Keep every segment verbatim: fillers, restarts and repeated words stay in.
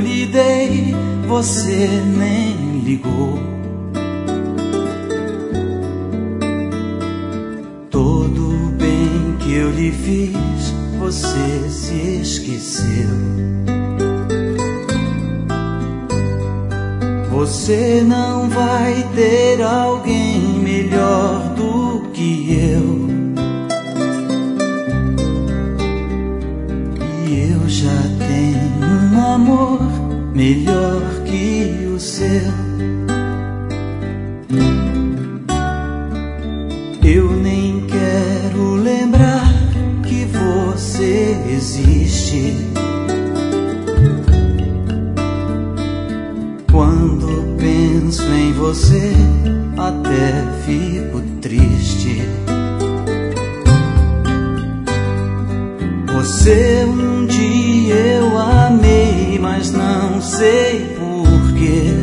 lhe dei, você nem ligou. Todo o bem que eu lhe fiz, você se esqueceu. Você não vai ter alguém melhor do que eu. E eu já tenho um amor melhor que o seu. Eu nem quero lembrar que você existe. Quando penso em você, até fico triste. Você um dia eu amei, mas não sei porquê.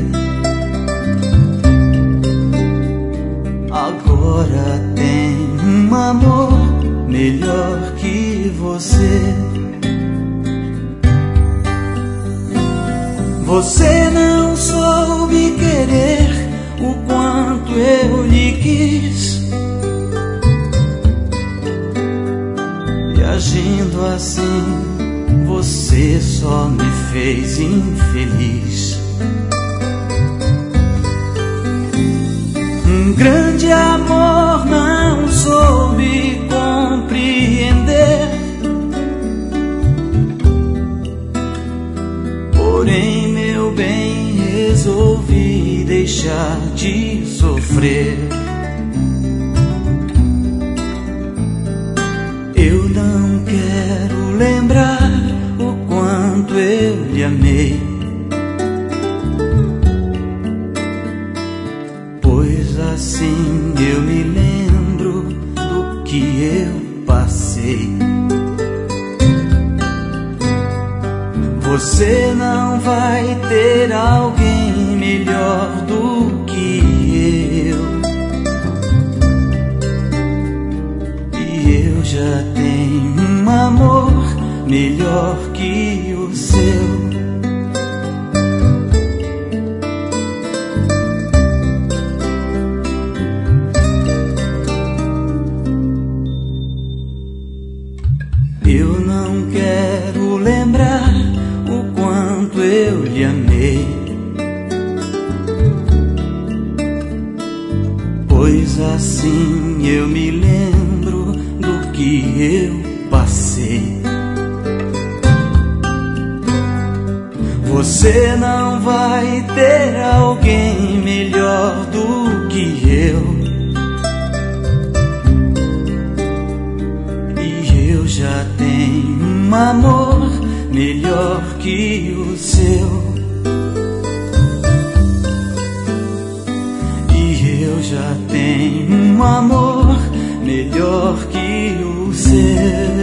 Agora tem um amor melhor que você. Você não soube querer o quanto eu lhe quis. E agindo assim, você só me fez infeliz. Um grande amor não soube compreender. Porém, meu bem, resolvi deixar de sofrer. Eu não quero lembrar o quanto eu lhe amei, pois assim eu me lembro do que eu passei. Você não vai ter alguém melhor do que eu. E eu já tenho um amor melhor que o seu. Eu não quero lembrar o quanto eu lhe amei, pois assim eu me lembro do que eu passei. Você não vai ter alguém melhor do que eu. E eu já tenho um amor melhor que o seu. E eu já tenho um amor melhor que o seu.